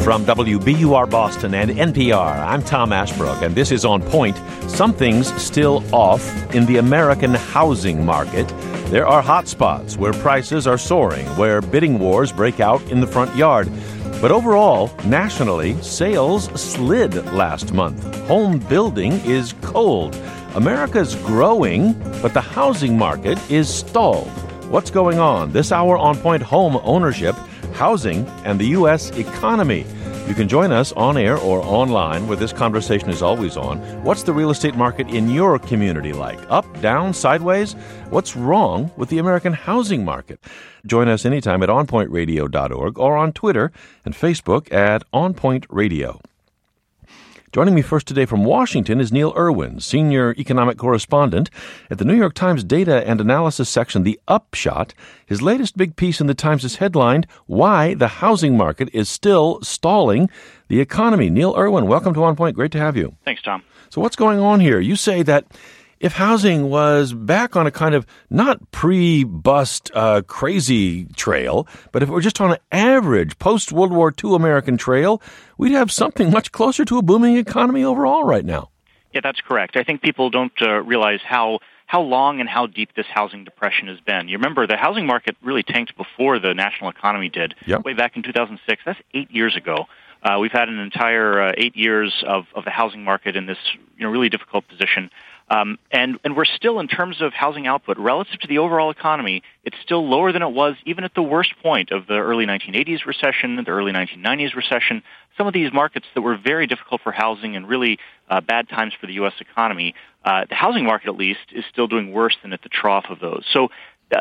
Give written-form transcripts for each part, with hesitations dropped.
From WBUR Boston and NPR, I'm Tom Ashbrook, and this is On Point. Something's still off in the American housing market. There are hot spots where prices are soaring, where bidding wars break out in the front yard. But overall, nationally, sales slid last month. Home building is cold. America's growing, but the housing market is stalled. What's going on? This hour on Point: home ownership, housing, and the U.S. economy. You can join us on air or online, where this conversation is always on. What's the real estate market in your community like? Up, down, sideways? What's wrong with the American housing market? Join us anytime at onpointradio.org or on Twitter and Facebook at onpointradio. Joining me first today from Washington is Neil Irwin, senior economic correspondent at the New York Times Data and Analysis section, The Upshot. His latest big piece in the Times is headlined, Why the Housing Market is Still Stalling the Economy. Neil Irwin, welcome to On Point. Great to have you. Thanks, Tom. So what's going on here? You say that if housing was back on a kind of not pre-bust crazy trail, but if it were just on an average post-World War II American trail, we'd have something much closer to a booming economy overall right now. Yeah, that's correct. I think people don't realize how long and how deep this housing depression has been. You remember, the housing market really tanked before the national economy did, way back in 2006. That's 8 years ago. We've had an entire 8 years of the housing market in this really difficult position. And we're still, in terms of housing output, relative to the overall economy, it's still lower than it was even at the worst point of the early 1980s recession, the early 1990s recession. Some of these markets that were very difficult for housing and really bad times for the U.S. economy, the housing market, at least, is still doing worse than at the trough of those. So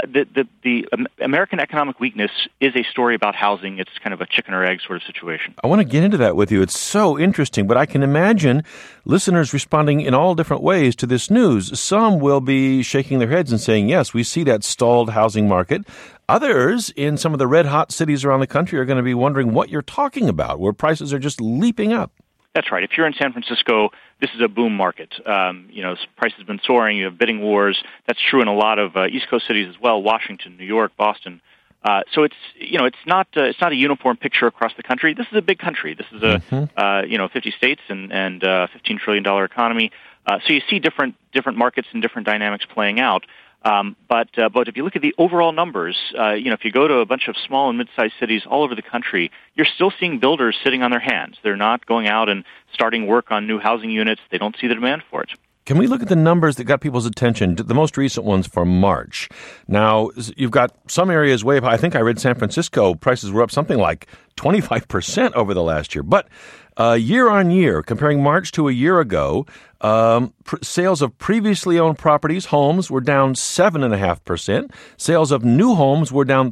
the American economic weakness is a story about housing. It's kind of a chicken or egg sort of situation. I want to get into that with you. It's so interesting, but I can imagine listeners responding in all different ways to this news. Some will be shaking their heads and saying, yes, we see that stalled housing market. Others in some of the red-hot cities around the country are going to be wondering what you're talking about, where prices are just leaping up. That's right. If you're in San Francisco, this is a boom market. Prices have been soaring. You have bidding wars. That's true in a lot of East Coast cities as well: Washington, New York, Boston. So it's not a uniform picture across the country. This is a big country. This is 50 states and $15 trillion economy. So you see different markets and different dynamics playing out. But if you look at the overall numbers, if you go to a bunch of small and mid-sized cities all over the country, you're still seeing builders sitting on their hands. They're not going out and starting work on new housing units. They don't see the demand for it. Can we look at the numbers that got people's attention, the most recent ones for March? Now, you've got some areas way up high. I think I read San Francisco prices were up something like 25% over the last year. But year on year, comparing March to a year ago, sales of previously owned properties, homes, were down 7.5%. Sales of new homes were down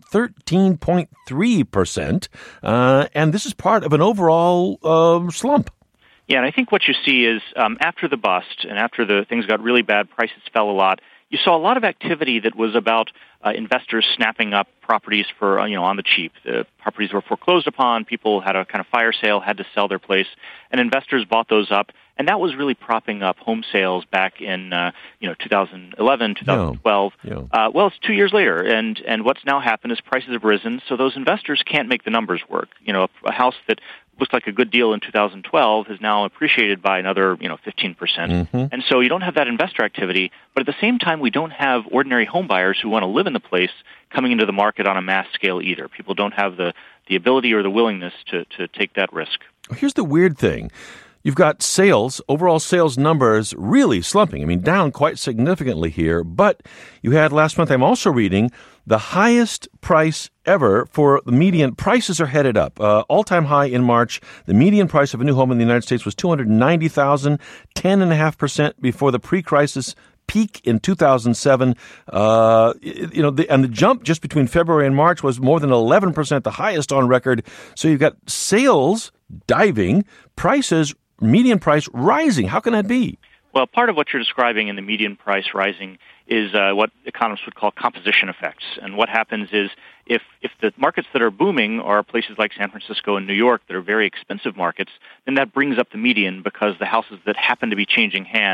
13.3%. And this is part of an overall slump. Yeah, and I think what you see is after the bust and after the things got really bad, prices fell a lot. You saw a lot of activity that was about investors snapping up properties for on the cheap. The properties were foreclosed upon. People had a kind of fire sale, had to sell their place, and investors bought those up. And that was really propping up home sales back in 2011, 2012. Well, it's 2 years later, and what's now happened is prices have risen, so those investors can't make the numbers work. A house that looked like a good deal in 2012 is now appreciated by another 15%. Mm-hmm. And so you don't have that investor activity, but at the same time, we don't have ordinary home buyers who want to live in the place coming into the market on a mass scale either. People don't have the ability or the willingness to take that risk. Here's the weird thing. You've got sales, overall sales numbers really slumping. I mean, down quite significantly here. But you had last month, I'm also reading, the highest price ever for the median. Prices are headed up. All-time high in March. The median price of a new home in the United States was $290,000, 10.5% before the pre-crisis peak in 2007. And the jump just between February and March was more than 11%, the highest on record. So you've got sales diving, prices, median price rising. How can that be? Well, part of what you're describing in the median price rising is what economists would call composition effects. And what happens is if the markets that are booming are places like San Francisco and New York that are very expensive markets, then that brings up the median because the houses that happen to be changing hands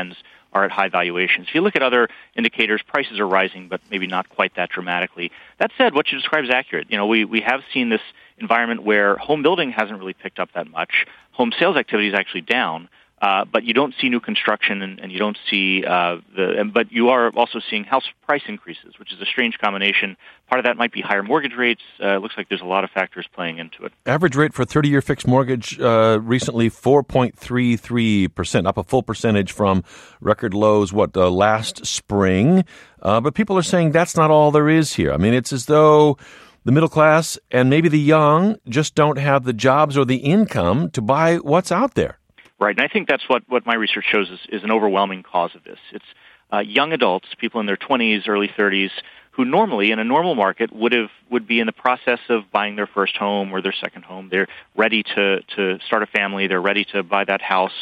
are at high valuations. If you look at other indicators, prices are rising, but maybe not quite that dramatically. That said, what you describe is accurate. We have seen this environment where home building hasn't really picked up that much. Home sales activity is actually down. But you don't see new construction, and you don't see but you are also seeing house price increases, which is a strange combination. Part of that might be higher mortgage rates. It looks like there's a lot of factors playing into it. Average rate for a 30-year fixed mortgage recently 4.33%, up a full percentage from record lows, last spring. But people are saying that's not all there is here. I mean, it's as though the middle class and maybe the young just don't have the jobs or the income to buy what's out there. Right, and I think that's what my research shows is an overwhelming cause of this. It's young adults, people in their 20s, early 30s, who normally, in a normal market, would be in the process of buying their first home or their second home. They're ready to start a family. They're ready to buy that house.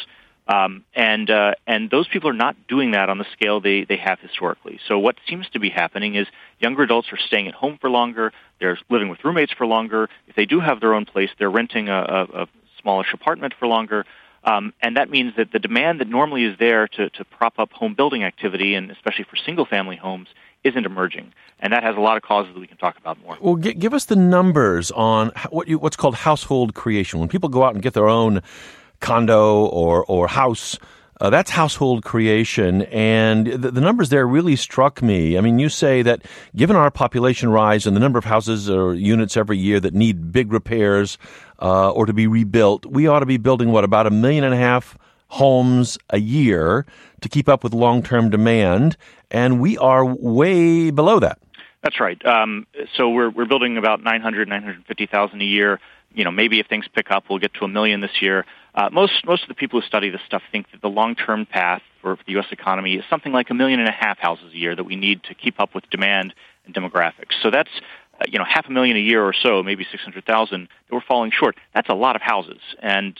And those people are not doing that on the scale they have historically. So what seems to be happening is younger adults are staying at home for longer. They're living with roommates for longer. If they do have their own place, they're renting a smallish apartment for longer. And that means that the demand that normally is there to prop up home building activity, and especially for single-family homes, isn't emerging. And that has a lot of causes that we can talk about more. Well, give us the numbers on what's called household creation. When people go out and get their own condo or house, that's household creation, and the numbers there really struck me. I mean, you say that given our population rise and the number of houses or units every year that need big repairs or to be rebuilt, we ought to be building, about 1.5 million homes a year to keep up with long-term demand, and we are way below that. That's right. So we're building about 950,000 a year. Maybe if things pick up, we'll get to 1 million this year. Most of the people who study this stuff think that the long-term path for the U.S. economy is something like 1.5 million houses a year that we need to keep up with demand and demographics. So that's 500,000 a year or so, maybe 600,000 that we're falling short. That's a lot of houses, and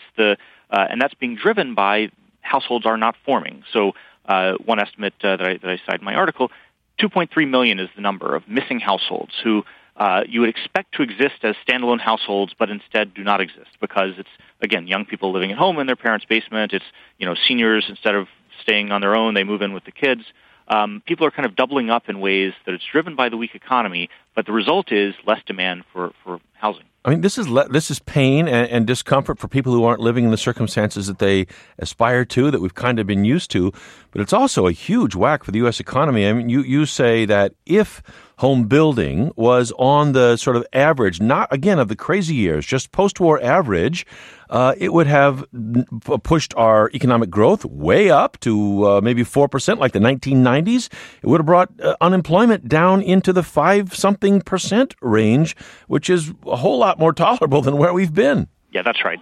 that's being driven by households are not forming. So one estimate that I cite in my article, 2.3 million is the number of missing households who you would expect to exist as standalone households, but instead do not exist because it's, again, young people living at home in their parents' basement. It's, seniors, instead of staying on their own, they move in with the kids. People are kind of doubling up in ways that it's driven by the weak economy, but the result is less demand for housing. I mean, this is pain and discomfort for people who aren't living in the circumstances that they aspire to, that we've kind of been used to. But it's also a huge whack for the U.S. economy. I mean, you say that if home building was on the sort of average, not, again, of the crazy years, just post-war average, it would have pushed our economic growth way up to maybe 4%, like the 1990s. It would have brought unemployment down into the 5-something% range, which is a whole lot more tolerable than where we've been. Yeah, that's right.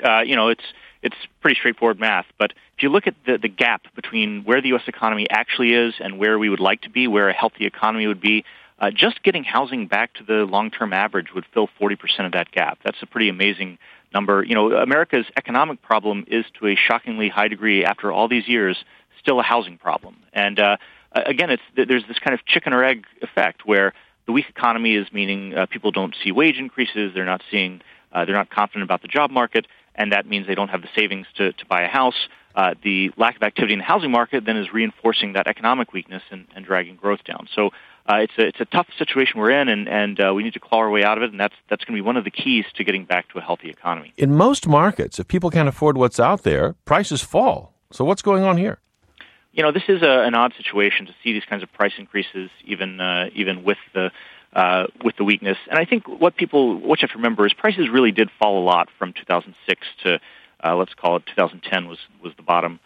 It's pretty straightforward math, but if you look at the gap between where the U.S. economy actually is and where we would like to be, where a healthy economy would be, just getting housing back to the long-term average would fill 40% of that gap. That's a pretty amazing number. America's economic problem is, to a shockingly high degree, after all these years, still a housing problem. And again, there's this kind of chicken or egg effect where the weak economy is meaning people don't see wage increases, they're not confident about the job market, and that means they don't have the savings to buy a house. The lack of activity in the housing market then is reinforcing that economic weakness and dragging growth down. So it's a tough situation we're in, and we need to claw our way out of it, and that's going to be one of the keys to getting back to a healthy economy. In most markets, if people can't afford what's out there, prices fall. So what's going on here? This is an odd situation to see these kinds of price increases, even with the weakness. And I think what you have to remember is prices really did fall a lot from 2006 to let's call it 2010 was the bottom.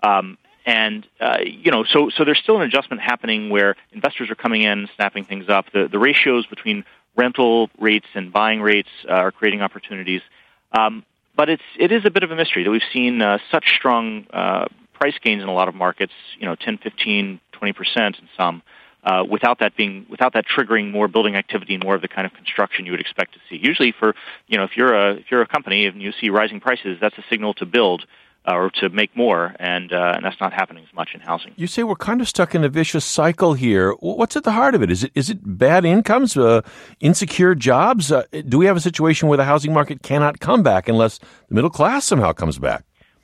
So there's still an adjustment happening where investors are coming in, snapping things up. The ratios between rental rates and buying rates are creating opportunities. But it is a bit of a mystery that we've seen such strong price gains in a lot of markets, 10, 15, 20% in some, without that triggering more building activity and more of the kind of construction you would expect to see. Usually if you're a company and you see rising prices, that's a signal to build or to make more, and that's not happening as much in housing. You say we're kind of stuck in a vicious cycle here. What's at the heart of it? Is it bad incomes, insecure jobs? Do we have a situation where the housing market cannot come back unless the middle class somehow comes back?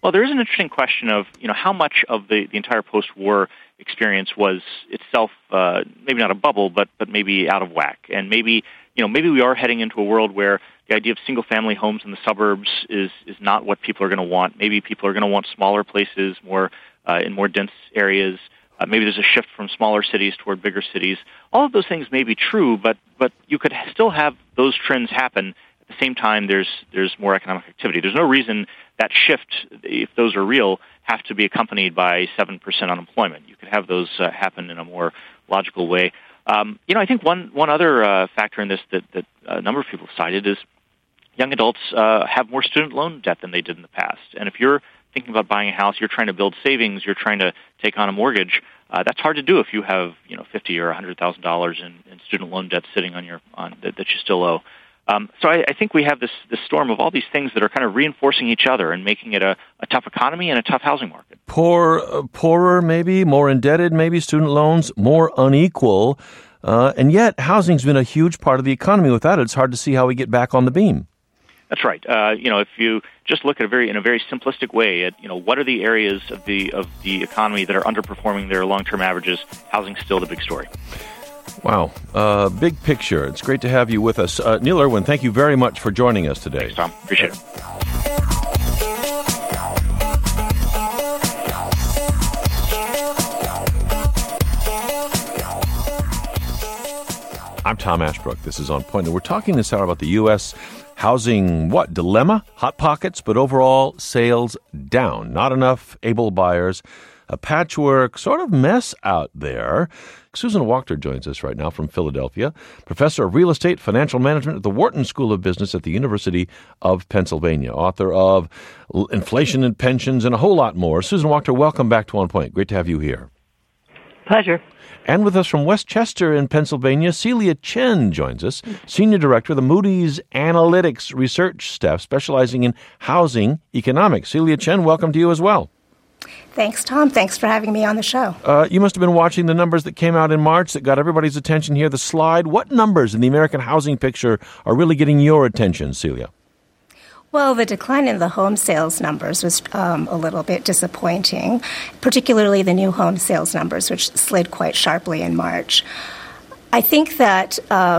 Well, there is an interesting question of, how much of the entire post-war experience was itself maybe not a bubble, but maybe out of whack. And maybe we are heading into a world where the idea of single-family homes in the suburbs is not what people are going to want. Maybe people are going to want smaller places, in more dense areas. Maybe there's a shift from smaller cities toward bigger cities. All of those things may be true, but you could still have those trends happen. At the same time, there's more economic activity. There's no reason that shift, if those are real, have to be accompanied by 7% unemployment. You could have those happen in a more logical way. I think one other factor in this that a number of people have cited is young adults have more student loan debt than they did in the past. And if you're thinking about buying a house, you're trying to build savings, you're trying to take on a mortgage, that's hard to do if you have $50,000 or $100,000 in student loan debt sitting on that you still owe. So I think we have this storm of all these things that are kind of reinforcing each other and making it a tough economy and a tough housing market. Poorer maybe, more indebted maybe, student loans, more unequal. And yet housing's been a huge part of the economy. Without it, it's hard to see how we get back on the beam. That's right. If you just look at in a very simplistic way at what are the areas of the economy that are underperforming their long-term averages, housing's still the big story. Wow. Big picture. It's great to have you with us. Neil Irwin, thank you very much for joining us today. Thanks, Tom. Appreciate it. I'm Tom Ashbrook. This is On Point. And we're talking this hour about the U.S. housing, dilemma? Hot pockets, but overall sales down. Not enough able buyers. A patchwork sort of mess out there. Susan Wachter joins us right now from Philadelphia, professor of real estate financial management at the Wharton School of Business at the University of Pennsylvania, author of Inflation and Pensions and a whole lot more. Susan Wachter, welcome back to On Point. Great to have you here. Pleasure. And with us from Westchester in Pennsylvania, Celia Chen joins us, Senior Director of the Moody's Analytics Research Staff, specializing in housing economics. Celia Chen, welcome to you as well. Thanks, Tom. Thanks for having me on the show. You must have been watching the numbers that came out in March that got everybody's attention here. The slide. What numbers in the American housing picture are really getting your attention, Celia? Well, the decline in the home sales numbers was a little bit disappointing, particularly the new home sales numbers, which slid quite sharply in March. I think that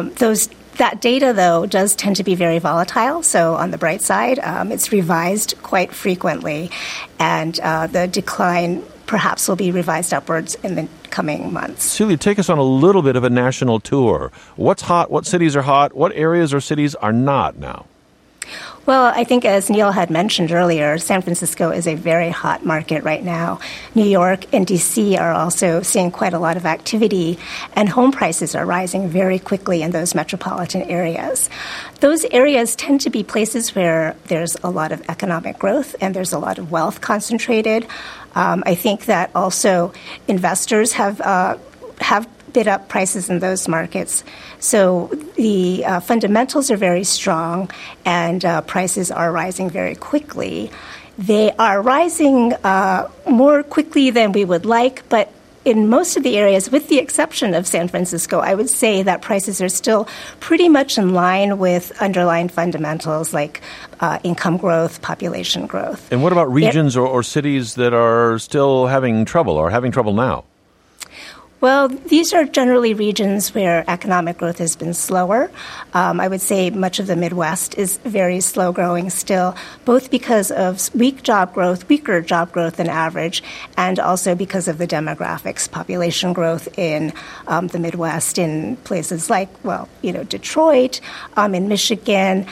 that data, though, does tend to be very volatile. So on the bright side, it's revised quite frequently, and the decline perhaps will be revised upwards in the coming months. Celia, take us on a little bit of a national tour. What's hot? What cities are hot? What areas or cities are not now? Well, I think as Neil had mentioned earlier, San Francisco is a very hot market right now. New York and D.C. are also seeing quite a lot of activity, and home prices are rising very quickly in those metropolitan areas. Those areas tend to be places where there's a lot of economic growth and there's a lot of wealth concentrated. I think that also investors have bid up prices in those markets. So the fundamentals are very strong, and prices are rising very quickly. They are rising more quickly than we would like, but in most of the areas, with the exception of San Francisco, I would say that prices are still pretty much in line with underlying fundamentals like income growth, population growth. And what about regions or cities that are still having trouble or having trouble now? Well, these are generally regions where economic growth has been slower. I would say much of the Midwest is very slow growing still, both because of weaker job growth than average, and also because of the demographics, population growth in the Midwest, in places like, Detroit, in Michigan.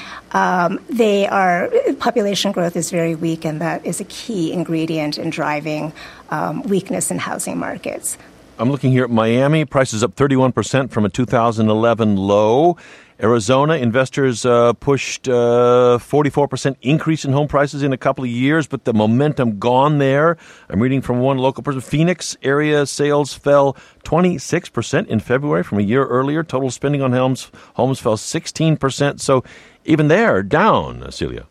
Population growth is very weak, and that is a key ingredient in driving weakness in housing markets. I'm looking here at Miami. Prices up 31% from a 2011 low. Arizona, investors pushed 44% increase in home prices in a couple of years, but the momentum gone there. I'm reading from one local person. Phoenix area sales fell 26% in February from a year earlier. Total spending on homes fell 16%. So even there, down, Celia.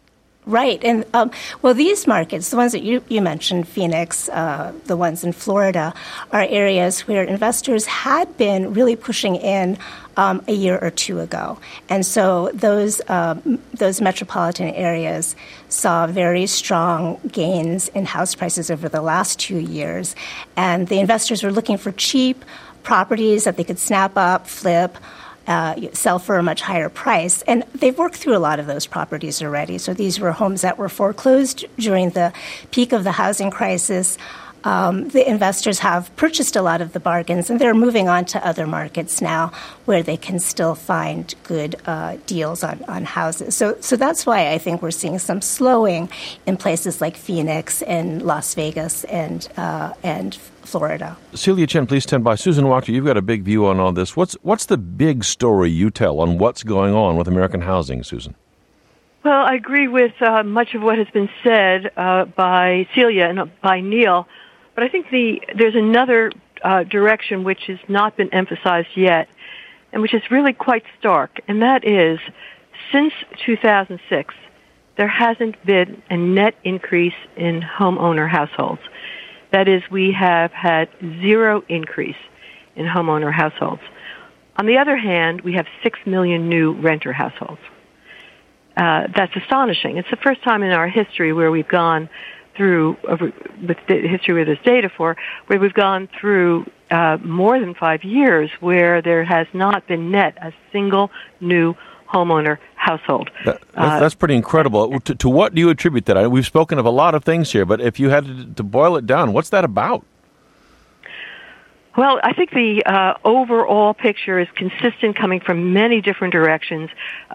Right. And, well, these markets, the ones that you mentioned, Phoenix, the ones in Florida, are areas where investors had been really pushing in a year or two ago. And so those metropolitan areas saw very strong gains in house prices over the last 2 years. And the investors were looking for cheap properties that they could snap up, flip, sell for a much higher price. And they've worked through a lot of those properties already. So these were homes that were foreclosed during the peak of the housing crisis. The investors have purchased a lot of the bargains, and they're moving on to other markets now where they can still find good deals on houses. So that's why I think we're seeing some slowing in places like Phoenix and Las Vegas and Florida. Celia Chen, please stand by. Susan Wachter, you've got a big view on all this. What's the big story you tell on what's going on with American housing, Susan? Well, I agree with much of what has been said by Celia and by Neil, but I think there's another direction which has not been emphasized yet, and which is really quite stark, and that is, since 2006, there hasn't been a net increase in homeowner households. That is, we have had zero increase in homeowner households. On the other hand, we have 6 million new renter households. That's astonishing. It's the first time in our history where we've gone through, with the history where there's data for, where we've gone through more than 5 years where there has not been net a single new homeowner household. That's pretty incredible. To what do you attribute that? We've spoken of a lot of things here, but if you had to boil it down, what's that about? Well, I think the overall picture is consistent, coming from many different directions.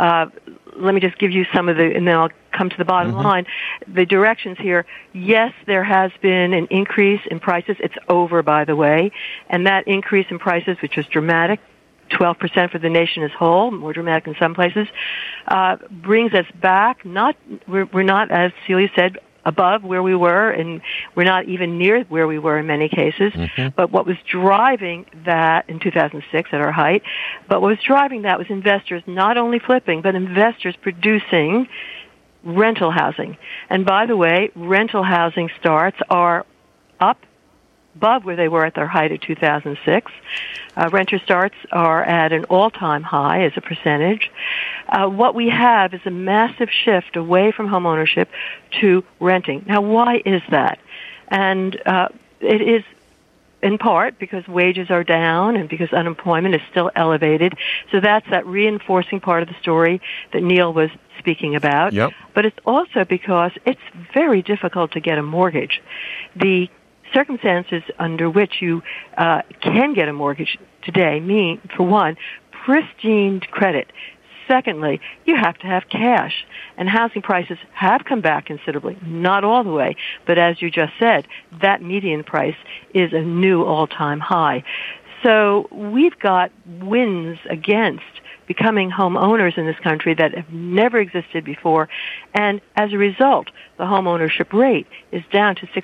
Let me just give you some of the, and then I'll come to the bottom line. The directions here, yes, there has been an increase in prices. It's over, by the way. And that increase in prices, which was dramatic, 12% for the nation as whole, more dramatic in some places, brings us back. We're not, as Celia said, above where we were, and we're not even near where we were in many cases. But what was driving that in 2006 at our height, but what was driving that was investors not only flipping, but investors producing rental housing. And by the way, rental housing starts are up above where they were at their height of 2006. Renter starts are at an all-time high as a percentage. What we have is a massive shift away from home ownership to renting. Now, why is that? And it is in part because wages are down and because unemployment is still elevated. So that's that reinforcing part of the story that Neil was speaking about. Yep. But it's also because it's very difficult to get a mortgage. The circumstances under which you can get a mortgage today mean, for one, pristine credit. Secondly, you have to have cash. And housing prices have come back considerably, not all the way, but as you just said, that median price is a new all-time high. So we've got wins against becoming homeowners in this country that have never existed before, and as a result, the home ownership rate is down to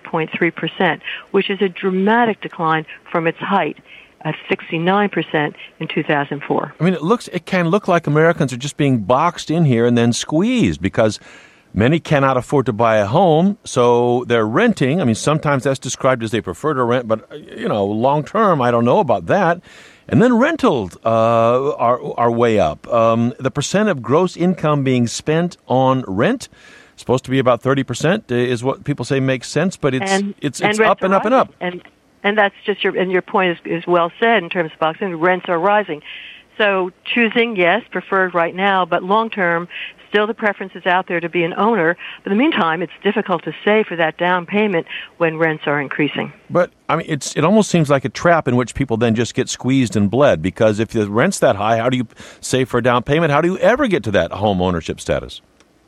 63.3%, which is a dramatic decline from its height at 69% in 2004. I mean, it can look like Americans are just being boxed in here and then squeezed because many cannot afford to buy a home, so they're renting. I mean, sometimes that's described as they prefer to rent, but, long term, I don't know about that. And then rentals are way up. The percent of gross income being spent on rent, supposed to be about 30%, is what people say makes sense, but it's up and up and up. And that's just your point is well said in terms of boxing. Rents are rising. So choosing, yes, preferred right now, but long term, still the preference is out there to be an owner. But in the meantime, it's difficult to save for that down payment when rents are increasing. But, I mean, it almost seems like a trap in which people then just get squeezed and bled, because if the rent's that high, how do you save for a down payment? How do you ever get to that home ownership status?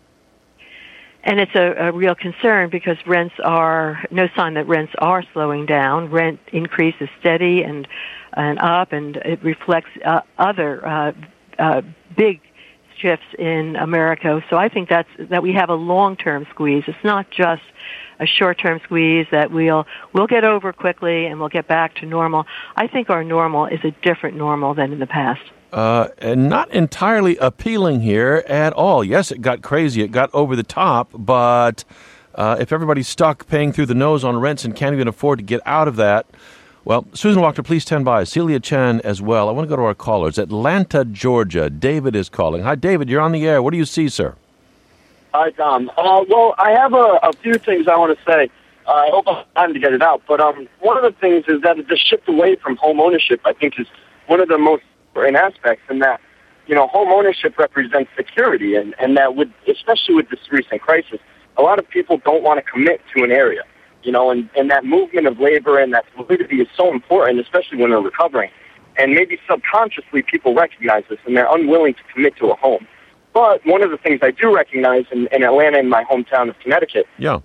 And it's a real concern because no sign that rents are slowing down. Rent increase is steady and up, and it reflects other big shifts in America. So I think that we have a long-term squeeze. It's not just a short-term squeeze that we'll get over quickly and we'll get back to normal. I think our normal is a different normal than in the past. And not entirely appealing here at all. Yes, it got crazy. It got over the top. But if everybody's stuck paying through the nose on rents and can't even afford to get out of that, well, Susan Wachter, please stand by. Celia Chan as well. I want to go to our callers. Atlanta, Georgia. David is calling. Hi, David. You're on the air. What do you see, sir? Hi, Tom. Well, I have a few things I want to say. I hope I have time to get it out. But one of the things is that the shift away from home ownership, I think, is one of the most important aspects, in that, home ownership represents security, and that especially with this recent crisis, a lot of people don't want to commit to an area, and that movement of labor and that fluidity is so important, especially when they're recovering. And maybe subconsciously people recognize this, and they're unwilling to commit to a home. But one of the things I do recognize in Atlanta, in my hometown of Connecticut,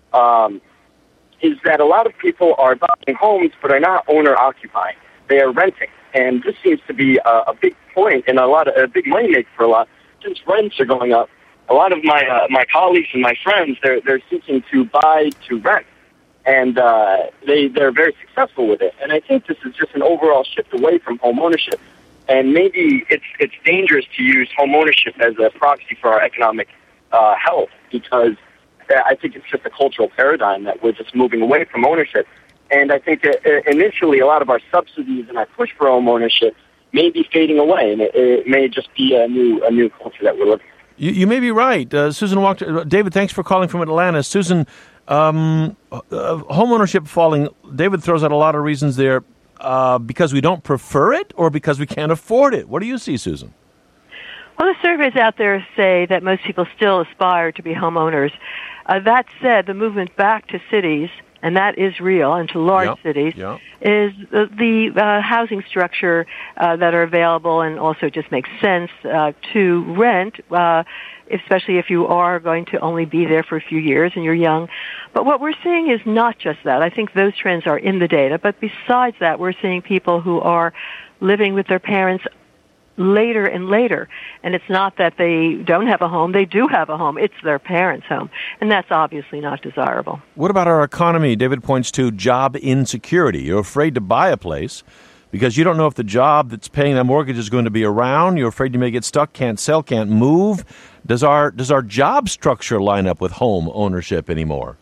is that a lot of people are buying homes but are not owner-occupying. They are renting. And this seems to be a big point and a big money maker for a lot. Since rents are going up, a lot of my colleagues and my friends, they're seeking to buy to rent. And they're very successful with it. And I think this is just an overall shift away from home ownership. And maybe it's dangerous to use home ownership as a proxy for our economic health, because I think it's just a cultural paradigm that we're just moving away from ownership. And I think that initially a lot of our subsidies and our push for home ownership may be fading away, and it may just be a new culture that we're living in. You may be right. Susan Wachter, David, thanks for calling from Atlanta. Susan, home ownership falling, David throws out a lot of reasons there. Because we don't prefer it, or because we can't afford it? What do you see, Susan? Well, the surveys out there say that most people still aspire to be homeowners. That said, the movement back to cities, and that is real, and to large cities, is the housing structure that are available, and also just makes sense to rent, especially if you are going to only be there for a few years and you're young. But what we're seeing is not just that. I think those trends are in the data. But besides that, we're seeing people who are living with their parents later and later. And it's not that they don't have a home. They do have a home. It's their parents' home. And that's obviously not desirable. What about our economy? David points to job insecurity. You're afraid to buy a place because you don't know if the job that's paying that mortgage is going to be around. You're afraid you may get stuck, can't sell, can't move. Does our job structure line up with home ownership anymore?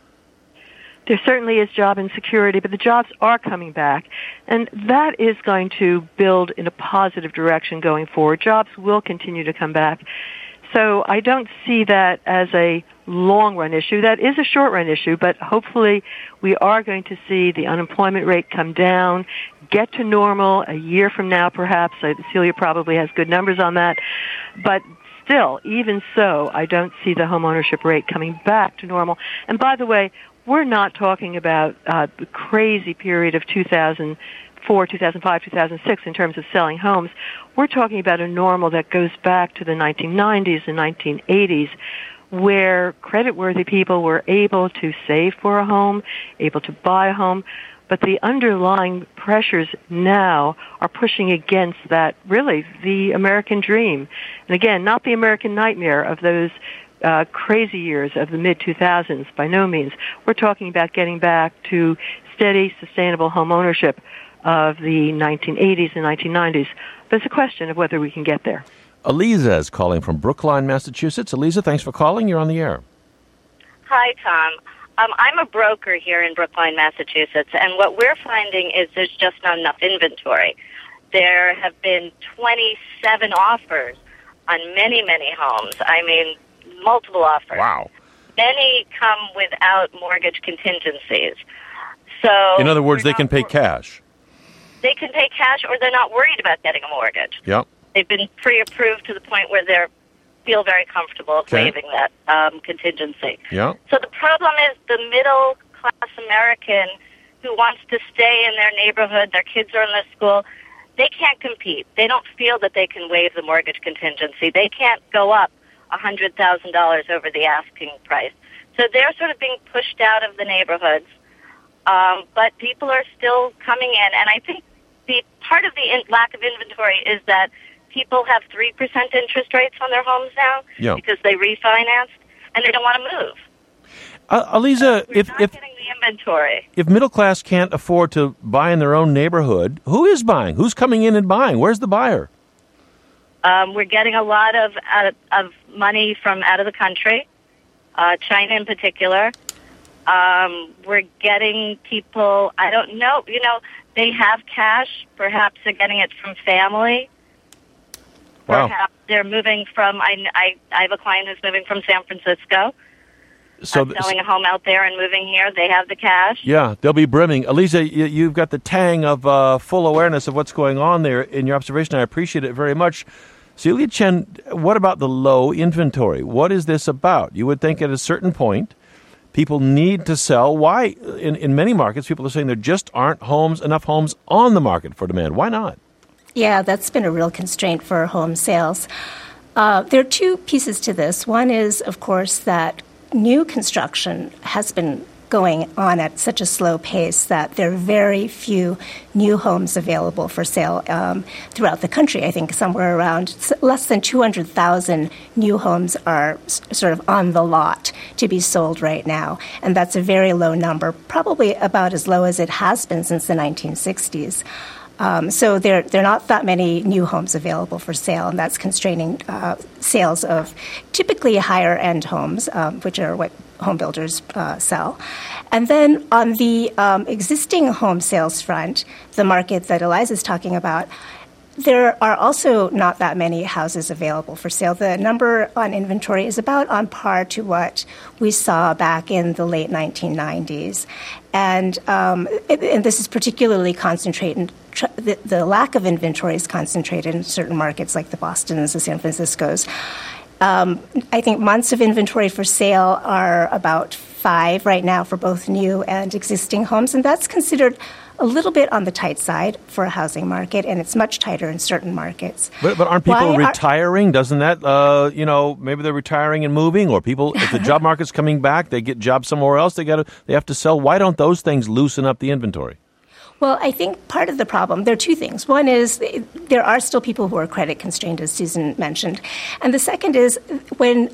There certainly is job insecurity, but the jobs are coming back, and that is going to build in a positive direction going forward. Jobs will continue to come back. So I don't see that as a long-run issue. That is a short-run issue, but hopefully we are going to see the unemployment rate come down, get to normal a year from now perhaps. Celia probably has good numbers on that. But still, even so, I don't see the homeownership rate coming back to normal. And by the way, we're not talking about the crazy period of 2004, 2005, 2006 in terms of selling homes. We're talking about a normal that goes back to the 1990s and 1980s, where credit-worthy people were able to save for a home, able to buy a home, but the underlying pressures now are pushing against that, really, the American dream. And again, not the American nightmare of those crazy years of the mid-2000s, by no means. We're talking about getting back to steady, sustainable home ownership of the 1980s and 1990s. But it's a question of whether we can get there. Eliza is calling from Brookline, Massachusetts. Eliza, thanks for calling. You're on the air. Hi, Tom. I'm a broker here in Brookline, Massachusetts, and what we're finding is there's just not enough inventory. There have been 27 offers on many, many homes. I mean, multiple offers. Wow. Many come without mortgage contingencies. So, in other words, they can pay cash. They can pay cash, or they're not worried about getting a mortgage. Yep. They've been pre-approved to the point where they feel very comfortable waiving that contingency. Yeah. So the problem is the middle-class American who wants to stay in their neighborhood, their kids are in the school, they can't compete. They don't feel that they can waive the mortgage contingency. They can't go up $100,000 over the asking price. So they're sort of being pushed out of the neighborhoods. But people are still coming in. And I think the part of the lack of inventory is that people have 3% interest rates on their homes now because they refinanced, and they don't want to move. Eliza, if getting the inventory. If middle class can't afford to buy in their own neighborhood, who is buying? Who's coming in and buying? Where's the buyer? We're getting a lot of money from out of the country, China in particular. We're getting people, I don't know, they have cash. Perhaps they're getting it from family. Wow. Perhaps they're moving from, I have a client who's moving from San Francisco. So selling a home out there and moving here. They have the cash. Yeah, they'll be brimming. Elisa, you've got the tang of full awareness of what's going on there in your observation. I appreciate it very much. Celia Chen, what about the low inventory? What is this about? You would think at a certain point, people need to sell. Why? In many markets, people are saying there just aren't enough homes on the market for demand. Why not? Yeah, that's been a real constraint for home sales. There are two pieces to this. One is, of course, that new construction has been going on at such a slow pace that there are very few new homes available for sale throughout the country. I think somewhere around less than 200,000 new homes are sort of on the lot to be sold right now. And that's a very low number, probably about as low as it has been since the 1960s. So there are not that many new homes available for sale, and that's constraining sales of typically higher-end homes, which are what home builders sell. And then on the existing home sales front, the market that Eliza's talking about, there are also not that many houses available for sale. The number on inventory is about on par to what we saw back in the late 1990s. And this is particularly concentrated. The lack of inventory is concentrated in certain markets like the Bostons, the San Franciscos. I think months of inventory for sale are about 5 right now for both new and existing homes, and that's considered a little bit on the tight side for a housing market, and it's much tighter in certain markets. But aren't people retiring? Doesn't that, maybe they're retiring and moving, or people, if the job market's coming back, they get jobs somewhere else, they have to sell. Why don't those things loosen up the inventory? Well, I think part of the problem, there are two things. One is there are still people who are credit constrained, as Susan mentioned. And the second is when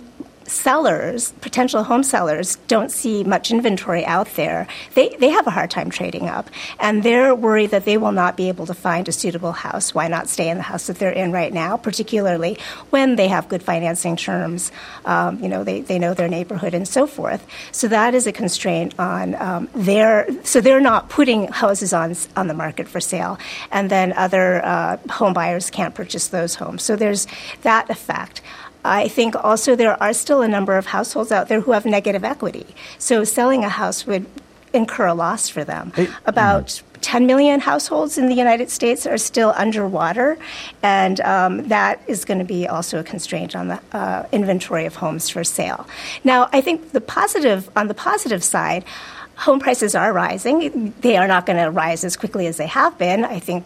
potential home sellers, don't see much inventory out there, they have a hard time trading up. And they're worried that they will not be able to find a suitable house. Why not stay in the house that they're in right now, particularly when they have good financing terms, they know their neighborhood and so forth. So that is a constraint on so they're not putting houses on the market for sale. And then other home buyers can't purchase those homes. So there's that effect. I think also there are still a number of households out there who have negative equity. So selling a house would incur a loss for them. About 10 million households in the United States are still underwater, and that is going to be also a constraint on the inventory of homes for sale. Now, I think on the positive side, home prices are rising. They are not going to rise as quickly as they have been. I think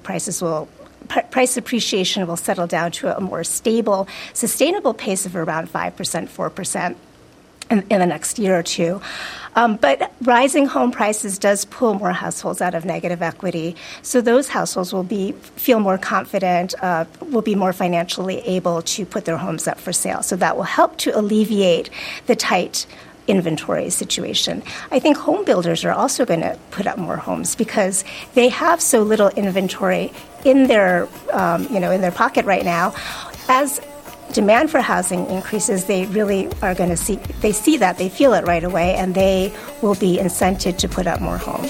price appreciation will settle down to a more stable, sustainable pace of around 5%, 4% in the next year or two. But rising home prices does pull more households out of negative equity. So those households will feel more confident, will be more financially able to put their homes up for sale. So that will help to alleviate the tight inventory situation. I think home builders are also going to put up more homes because they have so little inventory in their pocket right now. As demand for housing increases, they really are going to they feel it right away, and they will be incented to put up more homes.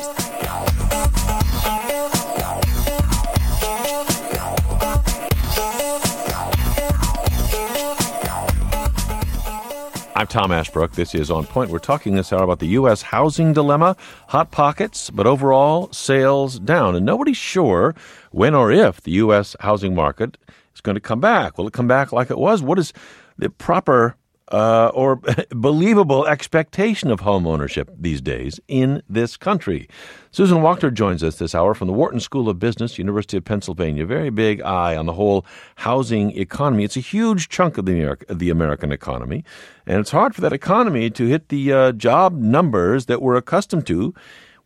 I'm Tom Ashbrook. This is On Point. We're talking this hour about the U.S. housing dilemma, hot pockets, but overall sales down. And nobody's sure when or if the U.S. housing market is going to come back. Will it come back like it was? What is the proper or believable expectation of home ownership these days in this country? Susan Wachter joins us this hour from the Wharton School of Business, University of Pennsylvania. Very big eye on the whole housing economy. It's a huge chunk of the American economy, and it's hard for that economy to hit the job numbers that we're accustomed to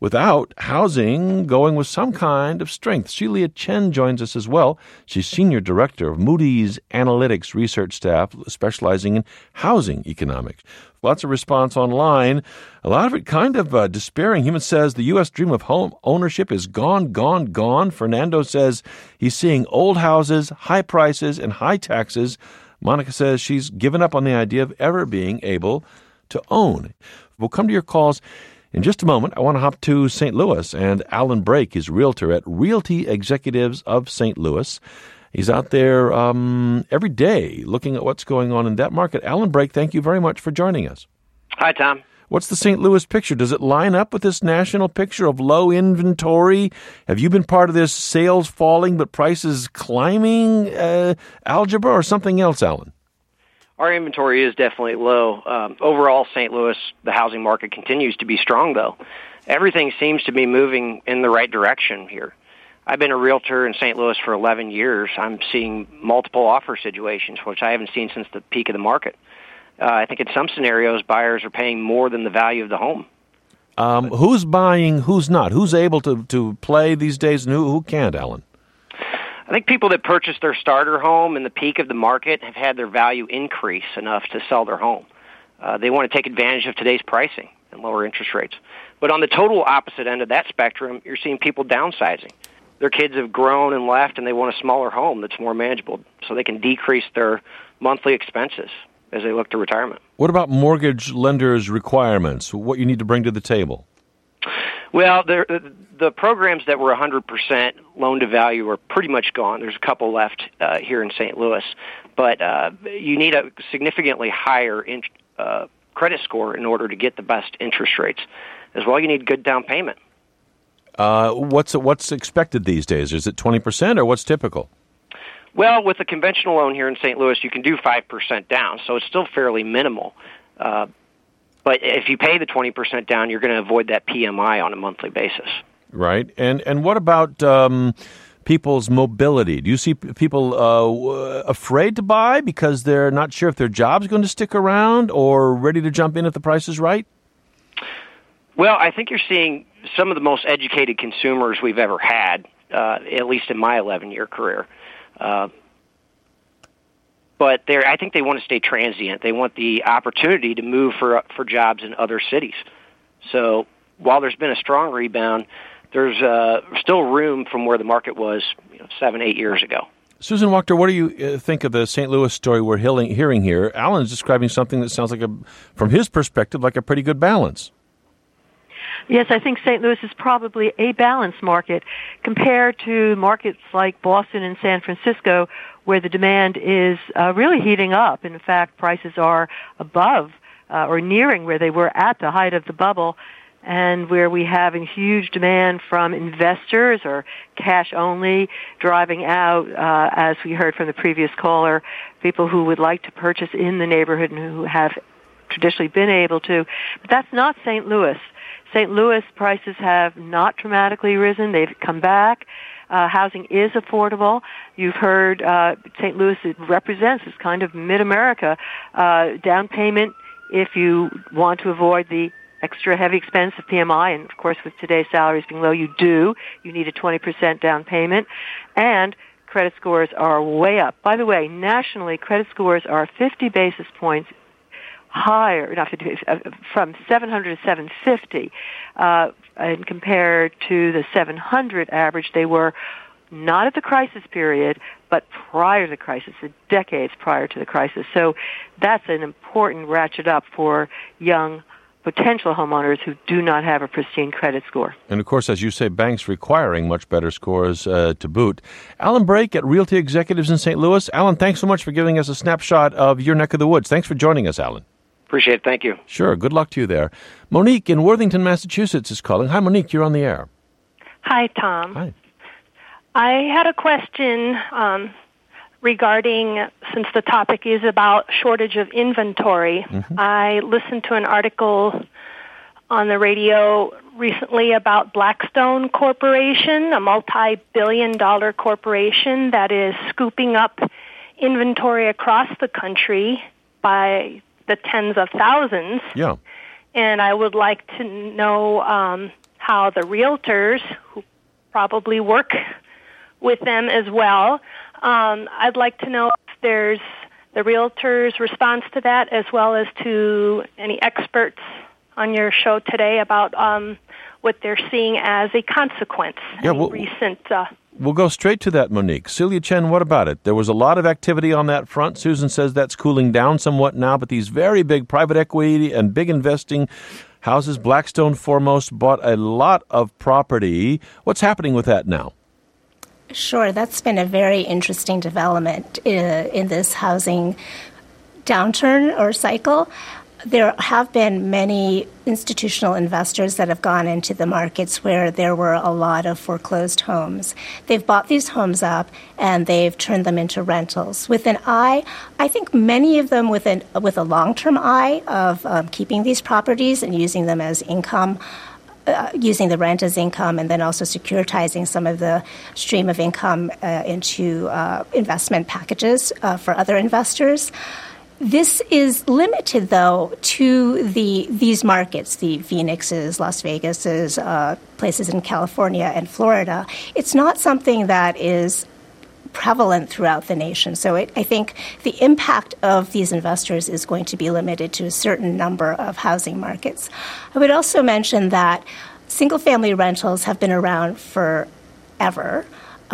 without housing going with some kind of strength. Shelia Chen joins us as well. She's Senior Director of Moody's Analytics Research Staff, specializing in housing economics. Lots of response online. A lot of it kind of despairing. Human says the U.S. dream of home ownership is gone, gone, gone. Fernando says he's seeing old houses, high prices, and high taxes. Monica says she's given up on the idea of ever being able to own. We'll come to your calls in just a moment. I want to hop to St. Louis, and Alan Brake is realtor at Realty Executives of St. Louis. He's out there every day looking at what's going on in that market. Alan Brake, thank you very much for joining us. Hi, Tom. What's the St. Louis picture? Does it line up with this national picture of low inventory? Have you been part of this sales falling but prices climbing algebra or something else, Alan? Our inventory is definitely low. Overall, St. Louis, the housing market continues to be strong, though. Everything seems to be moving in the right direction here. I've been a realtor in St. Louis for 11 years. I'm seeing multiple offer situations, which I haven't seen since the peak of the market. I think in some scenarios, buyers are paying more than the value of the home. Who's buying, who's not? Who's able to play these days and who can't, Alan? I think people that purchased their starter home in the peak of the market have had their value increase enough to sell their home. They want to take advantage of today's pricing and lower interest rates. But on the total opposite end of that spectrum, you're seeing people downsizing. Their kids have grown and left, and they want a smaller home that's more manageable so they can decrease their monthly expenses as they look to retirement. What about mortgage lenders' requirements, what you need to bring to the table? Well, the programs that were 100% loan-to-value are pretty much gone. There's a couple left here in St. Louis. But you need a significantly higher credit score in order to get the best interest rates. As well, you need good down payment. What's expected these days? Is it 20% or what's typical? Well, with a conventional loan here in St. Louis, you can do 5% down, so it's still fairly minimal. But if you pay the 20% down, you're going to avoid that PMI on a monthly basis. Right. And what about people's mobility? Do you see people afraid to buy because they're not sure if their job's going to stick around or ready to jump in if the price is right? Well, I think you're seeing some of the most educated consumers we've ever had, at least in my 11-year career. But I think they want to stay transient. They want the opportunity to move for jobs in other cities. So while there's been a strong rebound, there's still room from where the market was 7-8 years ago. Susan Wachter, what do you think of the St. Louis story we're hearing here? Alan is describing something that sounds like, from his perspective, like a pretty good balance. Yes, I think St. Louis is probably a balanced market compared to markets like Boston and San Francisco, where the demand is really heating up. In fact, prices are above or nearing where they were at the height of the bubble, and where we have a huge demand from investors or cash only driving out, as we heard from the previous caller, people who would like to purchase in the neighborhood and who have traditionally been able to. But that's not St. Louis. St. Louis prices have not dramatically risen. They've come back. Housing is affordable. You've heard St. Louis, it represents this kind of mid-America down payment if you want to avoid the extra heavy expense of PMI. And, of course, with today's salaries being low, you need a 20% down payment. And credit scores are way up. By the way, nationally, credit scores are 50 basis points higher, from 700 to 750, and compared to the 700 average, they were not at the crisis period, but prior to the crisis, the decades prior to the crisis. So that's an important ratchet up for young potential homeowners who do not have a pristine credit score. And, of course, as you say, banks requiring much better scores to boot. Alan Brake at Realty Executives in St. Louis. Alan, thanks so much for giving us a snapshot of your neck of the woods. Thanks for joining us, Alan. Appreciate it. Thank you. Sure. Good luck to you there. Monique in Worthington, Massachusetts is calling. Hi, Monique. You're on the air. Hi, Tom. Hi. I had a question regarding, since the topic is about shortage of inventory. Mm-hmm. I listened to an article on the radio recently about Blackstone Corporation, a multi-billion-dollar corporation that is scooping up inventory across the country by the tens of thousands. Yeah. And I would like to know how the realtors, who probably work with them as well, I'd like to know if there's the realtors' response to that, as well as to any experts on your show today about what they're seeing as a consequence. Yeah, we'll go straight to that, Monique. Celia Chen, what about it? There was a lot of activity on that front. Susan says that's cooling down somewhat now, but these very big private equity and big investing houses, Blackstone foremost, bought a lot of property. What's happening with that now? Sure, that's been a very interesting development in this housing downturn or cycle. There have been many institutional investors that have gone into the markets where there were a lot of foreclosed homes. They've bought these homes up and they've turned them into rentals with an eye. I think many of them with a long-term eye of keeping these properties and using them as income. Using the rent as income, and then also securitizing some of the stream of income into investment packages for other investors. This is limited, though, to these markets, the Phoenixes, Las Vegases, places in California and Florida. It's not something that is prevalent throughout the nation. So I think the impact of these investors is going to be limited to a certain number of housing markets. I would also mention that single-family rentals have been around forever.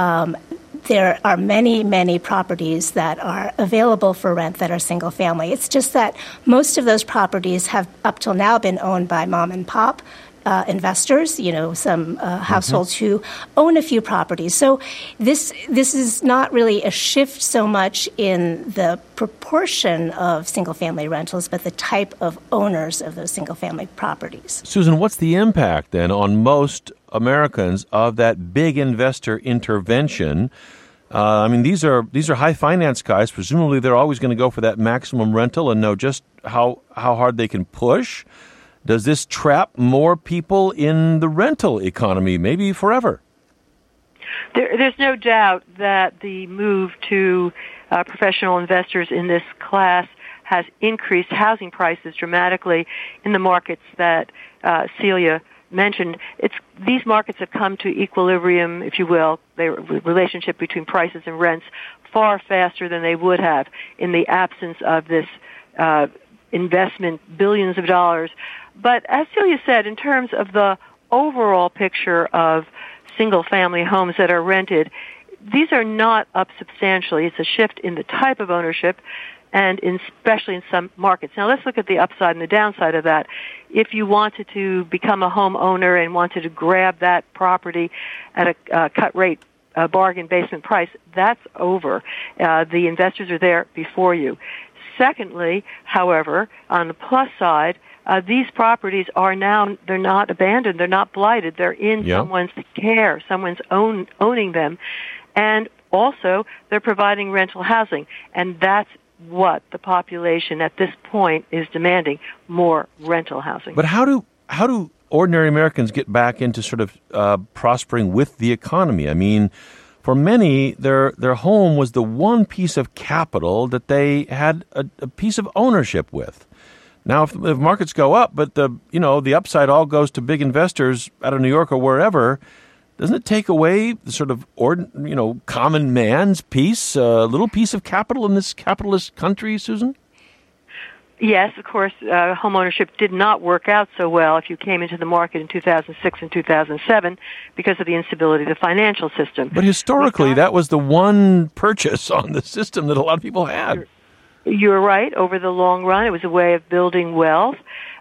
There are many, many properties that are available for rent that are single-family. It's just that most of those properties have up till now been owned by mom and pop investors, some households who own a few properties. So this is not really a shift so much in the proportion of single-family rentals, but the type of owners of those single-family properties. Susan, what's the impact then on most Americans of that big investor intervention? These are high finance guys. Presumably they're always going to go for that maximum rental and know just how hard they can push. Does this trap more people in the rental economy, maybe forever? There's no doubt that the move to professional investors in this class has increased housing prices dramatically in the markets that Celia mentioned. These markets have come to equilibrium, if you will, the relationship between prices and rents, far faster than they would have in the absence of this investment, billions of dollars. But as Celia said, in terms of the overall picture of single-family homes that are rented, these are not up substantially. It's a shift in the type of ownership, and especially in some markets. Now, let's look at the upside and the downside of that. If you wanted to become a homeowner and wanted to grab that property at a cut rate, bargain basement price, that's over. The investors are there before you. Secondly, however, on the plus side, these properties are now, they're not abandoned, they're not blighted, they're in someone's care, someone's owning them, and also they're providing rental housing, and that's what the population at this point is demanding, more rental housing. But how do ordinary Americans get back into sort of prospering with the economy? I mean, for many, their home was the one piece of capital that they had a piece of ownership with. Now, if markets go up, but the upside all goes to big investors out of New York or wherever, doesn't it take away the sort of common man's piece, a little piece of capital in this capitalist country, Susan? Yes, of course, home ownership did not work out so well if you came into the market in 2006 and 2007 because of the instability of the financial system. But historically, that was the one purchase on the system that a lot of people had. You're right. Over the long run, it was a way of building wealth.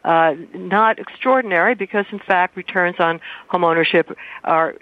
Not extraordinary because, in fact, returns on home ownership are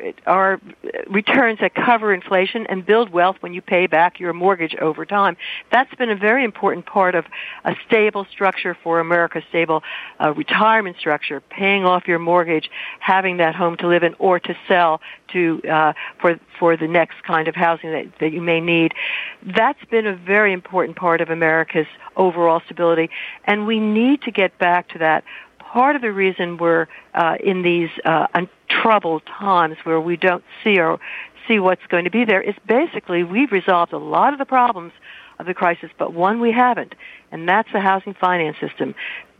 returns that cover inflation and build wealth when you pay back your mortgage over time. That's been a very important part of a stable structure for America, stable retirement structure, paying off your mortgage, having that home to live in or to sell to for the next kind of housing that you may need. That's been a very important part of America's overall stability, and we need to get back to that. Part of the reason we're in these troubled times where we don't see what's going to be there is basically we've resolved a lot of the problems of the crisis, but one we haven't, and that's the housing finance system.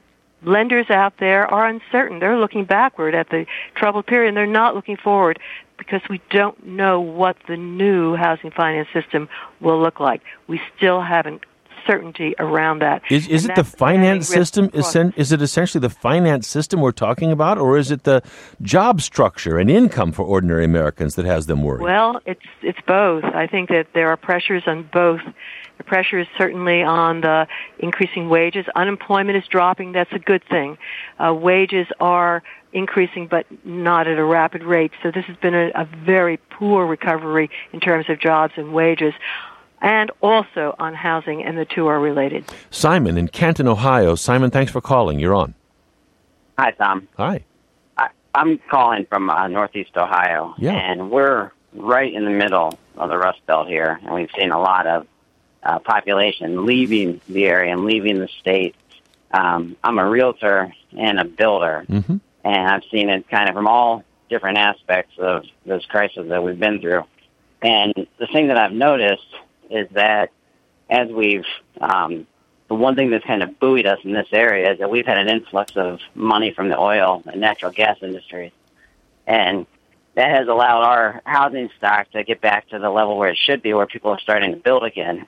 lenders out there are uncertain. They're looking backward at the troubled period, and they're not looking forward because we don't know what the new housing finance system will look like. We still haven't certainty around that. Is it the finance system? Is it essentially the finance system we're talking about, or is it the job structure and income for ordinary Americans that has them worried? Well, it's both. I think that there are pressures on both. The pressure is certainly on the increasing wages. Unemployment is dropping. That's a good thing. Wages are increasing, but not at a rapid rate. So this has been a very poor recovery in terms of jobs and wages, and also on housing, and the two are related. Simon in Canton, Ohio. Simon, thanks for calling. You're on. Hi, Tom. Hi. I'm calling from Northeast Ohio, and we're right in the middle of the Rust Belt here, and we've seen a lot of population leaving the area and leaving the state. I'm a realtor and a builder, and I've seen it kind of from all different aspects of this crisis that we've been through. And the thing that I've noticed is that as we've, the one thing that's kind of buoyed us in this area is that we've had an influx of money from the oil and natural gas industries. And that has allowed our housing stock to get back to the level where it should be, where people are starting to build again.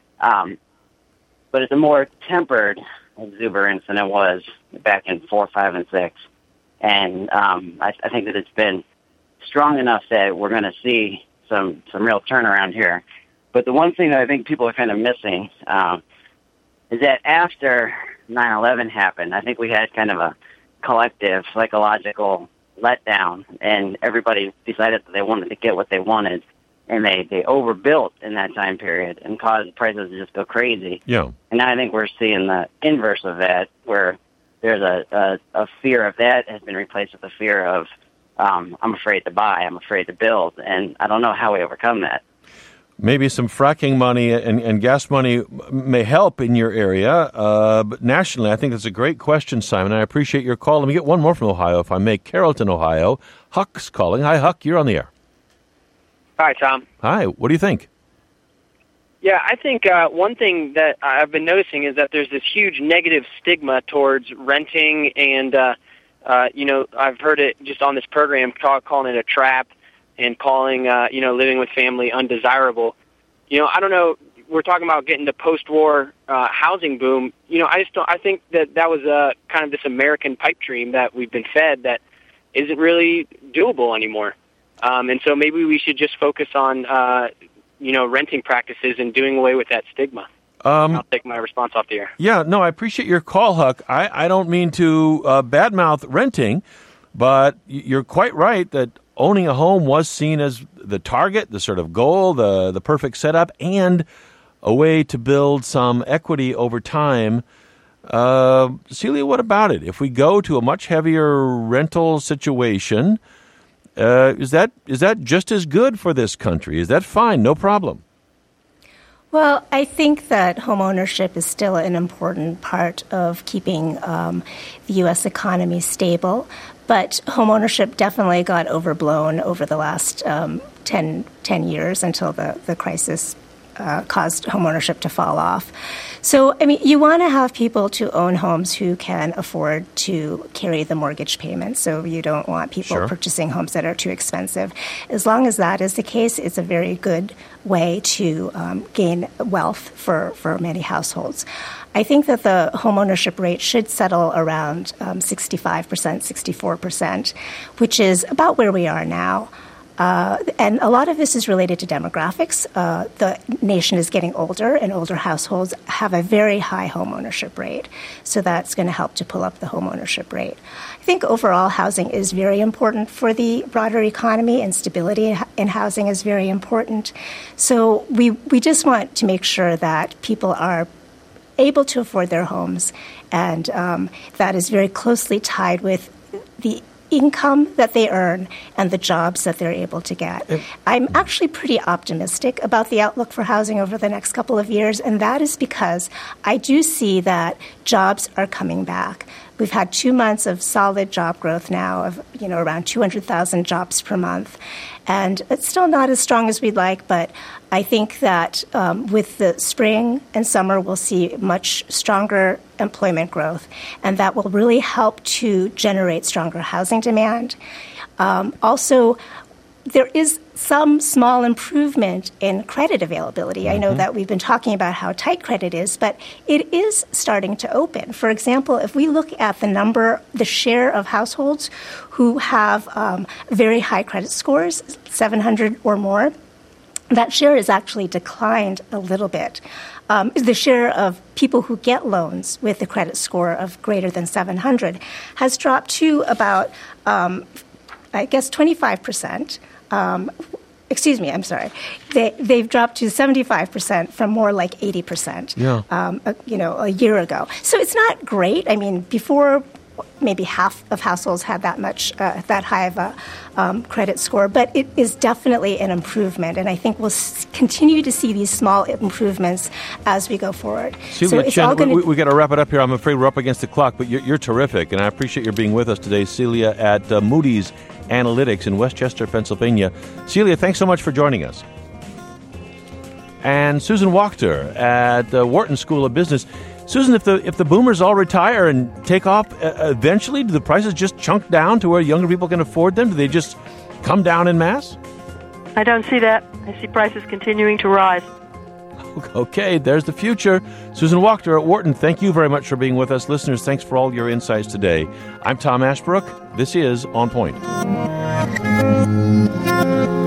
But it's a more tempered exuberance than it was back in 4, 5, and 6. And I think that it's been strong enough that we're going to see some real turnaround here. But the one thing that I think people are kind of missing is that after 9/11 happened, I think we had kind of a collective psychological letdown, and everybody decided that they wanted to get what they wanted, and they overbuilt in that time period and caused prices to just go crazy. Yeah. And now I think we're seeing the inverse of that, where there's a fear of that has been replaced with a fear of I'm afraid to buy, I'm afraid to build, and I don't know how we overcome that. Maybe some fracking money and gas money may help in your area, but nationally, I think that's a great question, Simon. I appreciate your call. Let me get one more from Ohio, if I may. Carrollton, Ohio. Huck's calling. Hi, Huck. You're on the air. Hi, Tom. Hi. What do you think? Yeah, I think one thing that I've been noticing is that there's this huge negative stigma towards renting, and I've heard it just on this program calling it a trap, and calling, living with family undesirable. I don't know, we're talking about getting the post-war housing boom. I think that was kind of this American pipe dream that we've been fed that isn't really doable anymore. And so maybe we should just focus on, renting practices and doing away with that stigma. I'll take my response off the air. Yeah, no, I appreciate your call, Huck. I don't mean to badmouth renting, but you're quite right that owning a home was seen as the target, the sort of goal, the perfect setup, and a way to build some equity over time. Celia, what about it? If we go to a much heavier rental situation, is that just as good for this country? Is that fine? No problem? Well, I think that homeownership is still an important part of keeping the U.S. economy stable. But homeownership definitely got overblown over the last 10 years until the crisis caused homeownership to fall off. So, you want to have people to own homes who can afford to carry the mortgage payment. So you don't want people purchasing homes that are too expensive. As long as that is the case, it's a very good way to gain wealth for many households. I think that the homeownership rate should settle around 65%, 64%, which is about where we are now. And a lot of this is related to demographics. The nation is getting older, and older households have a very high homeownership rate. So that's going to help to pull up the homeownership rate. I think overall housing is very important for the broader economy, and stability in housing is very important. So we just want to make sure that people are able to afford their homes, and that is very closely tied with the income that they earn and the jobs that they're able to get. I'm actually pretty optimistic about the outlook for housing over the next couple of years, and that is because I do see that jobs are coming back. We've had 2 months of solid job growth now of, around 200,000 jobs per month. And it's still not as strong as we'd like, but I think that with the spring and summer, we'll see much stronger employment growth, and that will really help to generate stronger housing demand. Also, there is some small improvement in credit availability. I know that we've been talking about how tight credit is, but it is starting to open. For example, if we look at the share of households who have very high credit scores, 700 or more, that share has actually declined a little bit. The share of people who get loans with a credit score of greater than 700 has dropped to about, 25%. I'm sorry. They've dropped to 75% from more like 80%, a year ago. So it's not great. I mean, before maybe half of households had that high of a credit score, but it is definitely an improvement, and I think we'll continue to see these small improvements as we go forward. Celia Chen, we got to wrap it up here. I'm afraid we're up against the clock, but you're terrific, and I appreciate your being with us today, Celia, at Moody's Analytics in Westchester, Pennsylvania. Celia, thanks so much for joining us. And Susan Wachter at Wharton School of Business. Susan, if the boomers all retire and take off, eventually, do the prices just chunk down to where younger people can afford them? Do they just come down en masse? I don't see that. I see prices continuing to rise. Okay, there's the future. Susan Wachter at Wharton, thank you very much for being with us. Listeners, thanks for all your insights today. I'm Tom Ashbrook. This is On Point.